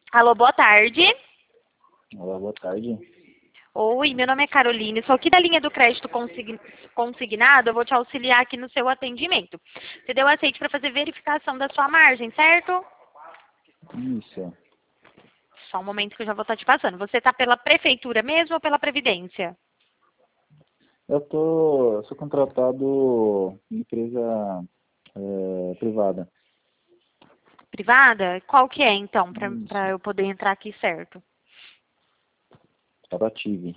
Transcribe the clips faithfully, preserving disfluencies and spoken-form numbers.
Alô, boa tarde. Olá, boa tarde. Oi, meu nome é Caroline, sou aqui da linha do crédito consign- consignado, eu vou te auxiliar aqui no seu atendimento. Você deu aceite para fazer verificação da sua margem, certo? Isso. Só um momento que eu já vou estar te passando. Você está pela prefeitura mesmo ou pela Previdência? Eu tô, eu sou contratado em empresa é, privada. Privada? Qual que é, então, para Isso. eu poder entrar aqui certo? Proative.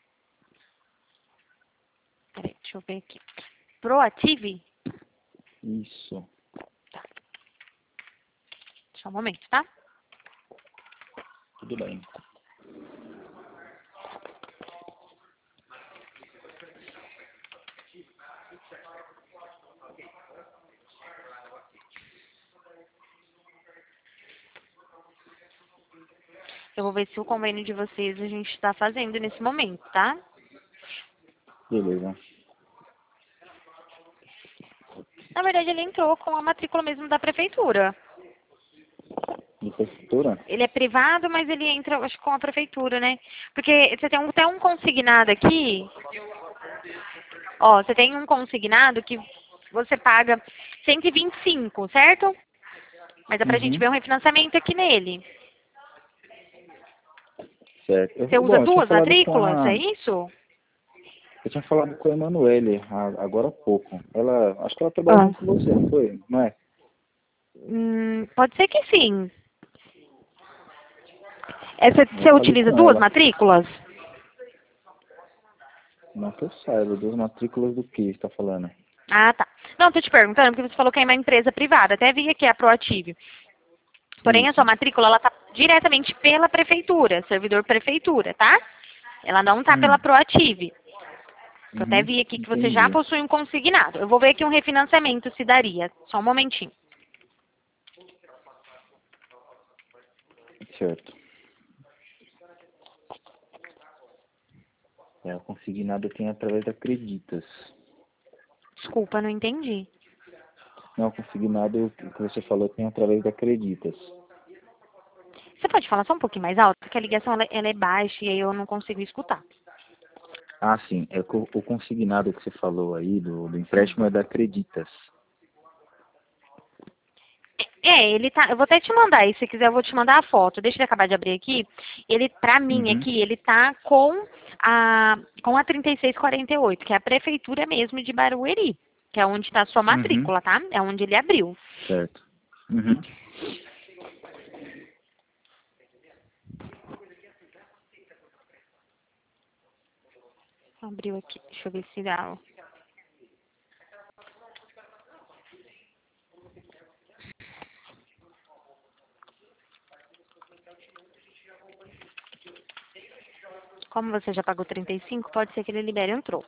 Peraí, deixa eu ver aqui. Proative? Isso. Só um momento, tá? Tudo bem. Eu vou ver se o convênio de vocês a gente está fazendo nesse momento, tá? Beleza. Na verdade, ele entrou com a matrícula mesmo da prefeitura. De prefeitura? Ele é privado, mas ele entra, acho, com a prefeitura, né? Porque você tem um, tem um consignado aqui. Ó, você tem um consignado que você paga cento e vinte e cinco, certo? Mas é pra gente Uhum. ver um refinanciamento aqui nele. Certo. Eu, Você usa bom, eu tinha duas falado com matrículas, a, é isso? eu tinha falado com a Emanuele a- agora há pouco. Ela, acho que ela trabalha Ah. junto com você, não foi? Não é? Hum, pode ser que sim. É, você, Eu você falei utiliza com duas ela. matrículas? Não que eu saiba, duas matrículas do que você está falando? Ah, tá. Não, tô te perguntando porque você falou que é uma empresa privada. Até vi aqui a Proative. Porém, a sua Isso. matrícula, ela tá diretamente pela prefeitura, servidor prefeitura, tá? Ela não tá pela Hum. Proative. Eu até Uhum. vi aqui que você já Entendi. possui um consignado. Eu vou ver aqui um refinanciamento se daria. Só um momentinho. Certo. É, o consignado tem através da Creditas. Desculpa, não entendi. Não, o consignado que você falou tem através da Creditas. Você pode falar só um pouquinho mais alto? Porque a ligação ela, ela é baixa e aí eu não consigo escutar. Ah, sim. É que o, o consignado que você falou aí do, do Sim. empréstimo é da Creditas. É, ele tá. Eu vou até te mandar, e se quiser eu vou te mandar a foto. Deixa ele acabar de abrir aqui. Ele, pra mim Uhum. aqui, ele tá com a com a trinta e seis quarenta e oito, que é a prefeitura mesmo de Barueri, que é onde está a sua Uhum. matrícula, tá? É onde ele abriu. Certo. Uhum. Abriu aqui. Deixa eu ver se dá. Como você já pagou trinta e cinco, pode ser que ele libere um troco.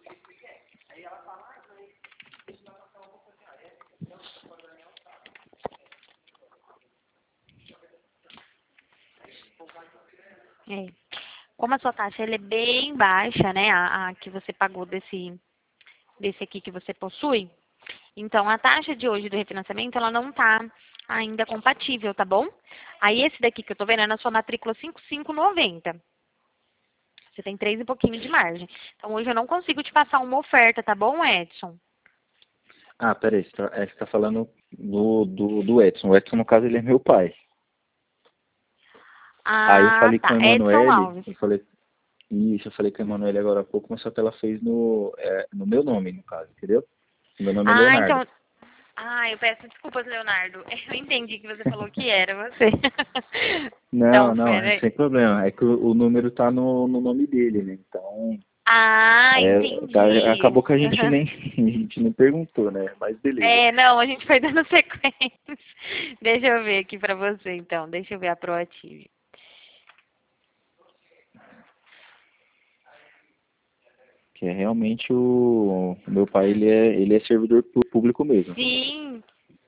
É. Como a sua taxa ela é bem baixa, né? A, a que você pagou desse, desse aqui que você possui. Então, a taxa de hoje do refinanciamento, ela não está ainda compatível, tá bom? Aí, esse daqui que eu tô vendo é na sua matrícula cinco mil quinhentos e noventa. Você tem três e pouquinho de margem. Então, hoje eu não consigo te passar uma oferta, tá bom, Edson? Ah, peraí. Você tá, é, você tá falando do, do, do Edson. O Edson, no caso, ele é meu pai. Aí eu Ah, falei com tá. a Edson Emanuele, Alves. eu falei, isso, eu falei com a Emanuele agora há pouco, mas só que ela fez no, é, no meu nome, no caso, entendeu? Meu nome é Ah, Leonardo. então... Ah, eu peço desculpas, Leonardo. Eu entendi que você falou que era você. Não, Então, não, é peraí. sem problema. É que o, o número tá no, no nome dele, né? Então, Ah, é, tá- entendi. acabou que a gente Aham. nem, a gente nem perguntou, né? Mas beleza. É, não, a gente foi dando sequência. Deixa eu ver aqui pra você, então. Deixa eu ver a Proative. Que é realmente o, o meu pai, Hum. ele é, ele é servidor pu- público mesmo. Sim.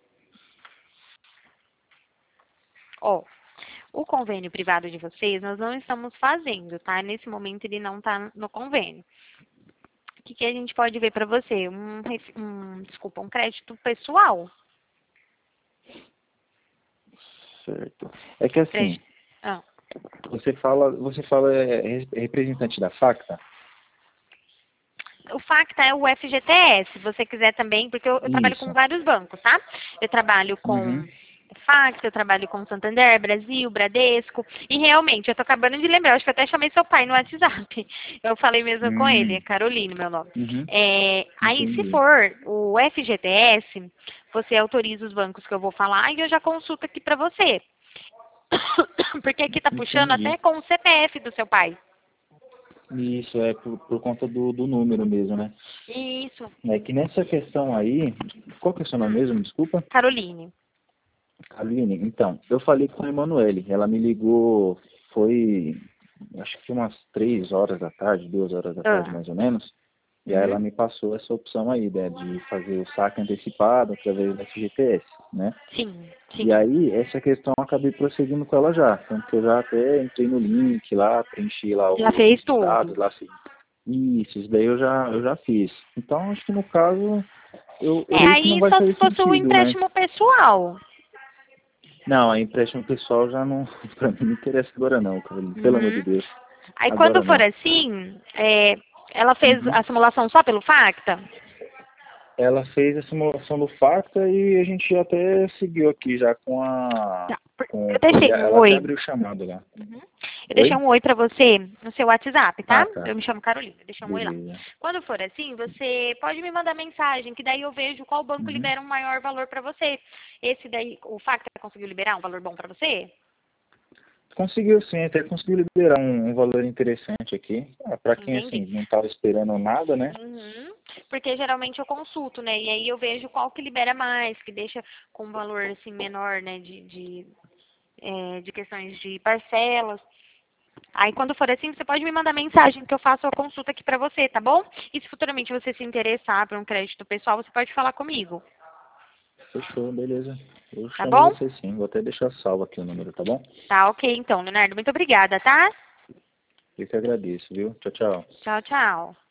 Ó, o convênio privado de vocês, nós não estamos fazendo, tá? Nesse momento ele não tá no convênio. O que, que a gente pode ver pra você? Um, ref- um, desculpa, um crédito pessoal. Certo. É que assim, Crédito. Ah. Você fala, você fala é, é representante da Facta? O Facta é o F G T S, se você quiser também, porque eu, eu trabalho Isso. com vários bancos, tá? Eu trabalho com Uhum. Facta, eu trabalho com Santander, Brasil, Bradesco, e realmente, eu tô acabando de lembrar, eu acho que eu até chamei seu pai no WhatsApp. Eu falei mesmo com ele, é Hum. Caroline, meu nome. Uhum. É, aí, se Entendi. for o F G T S, você autoriza os bancos que eu vou falar e eu já consulto aqui pra você. Porque aqui tá puxando Entendi. até com o C P F do seu pai. Isso é por, por conta do, do número mesmo, né? Isso. É que nessa questão aí, qual que é o seu nome Hum, mesmo? Desculpa. Caroline. Aline, então, eu falei com a Emanuele, ela me ligou, foi, acho que umas três horas da tarde, duas horas da tarde Ah. mais ou menos, e aí ela Uhum. me passou essa opção aí, né, de fazer o saque antecipado através do F G T S, né? Sim, E sim. aí, essa questão eu acabei prosseguindo com ela já, tanto que eu já até entrei no link lá, preenchi lá Já o- fez os dados tudo. lá, assim. Isso, isso daí eu já, eu já fiz. Então, acho que no caso, eu, eu É, creio que não aí vai só se fazer fosse o sentido, né? empréstimo pessoal. Não, a empréstimo pessoal já não, pra mim não interessa agora não, Carolina, pelo amor de Uhum. Deus, Aí quando agora for não. assim, é, ela fez Uhum. a simulação só pelo Facta? Ela fez a simulação do Facta e a gente até seguiu aqui já com a, Tá. por- com, Eu com ele, deixei um ela até oi. abriu o chamado lá. Uhum. Eu deixei Oi? um oi pra você no seu WhatsApp, Ah, tá? tá, Eu me chamo Carolina, eu deixei um oi lá. beleza. Quando for assim, você pode me mandar mensagem, que daí eu vejo qual banco Uhum. libera um maior valor pra você. Esse daí, o Facta conseguiu liberar um valor bom pra você? Conseguiu sim, até conseguiu liberar um, um valor interessante aqui, ah, para quem Entendi. assim não estava esperando nada, né? Uhum. Porque geralmente eu consulto, né? E aí eu vejo qual que libera mais, que deixa com um valor assim menor, né? De, de, é, de questões de parcelas. Aí quando for assim, você pode me mandar mensagem que eu faço a consulta aqui pra você, tá bom? E se futuramente você se interessar por um crédito pessoal, você pode falar comigo, Fechou, beleza. Eu tá chamo bom? você sim, vou até deixar salvo aqui o número, tá bom? Tá, ok então, Leonardo. Muito obrigada, tá? Eu que agradeço, viu? Tchau, tchau. Tchau, tchau.